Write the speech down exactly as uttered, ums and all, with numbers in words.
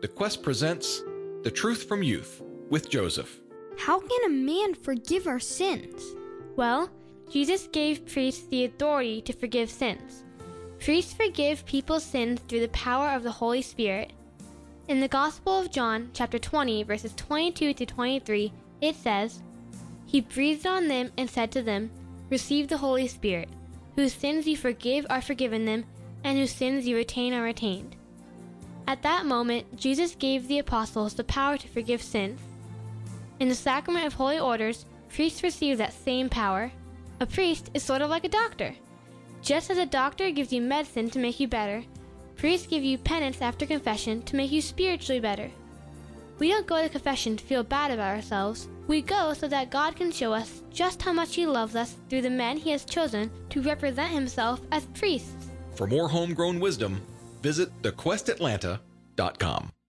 The Quest presents The Truth from Youth with Joseph. How can a man forgive our sins? Well, Jesus gave priests the authority to forgive sins. Priests forgive people's sins through the power of the Holy Spirit. In the Gospel of John, chapter twenty, verses twenty-two to twenty-three, it says, "He breathed on them and said to them, 'Receive the Holy Spirit. Whose sins you forgive are forgiven them, and whose sins you retain are retained.'" At that moment, Jesus gave the apostles the power to forgive sins. In the sacrament of holy orders, priests receive that same power. A priest is sort of like a doctor. Just as a doctor gives you medicine to make you better, priests give you penance after confession to make you spiritually better. We don't go to confession to feel bad about ourselves. We go so that God can show us just how much He loves us through the men He has chosen to represent Himself as priests. For more homegrown wisdom, visit the quest atlanta dot com.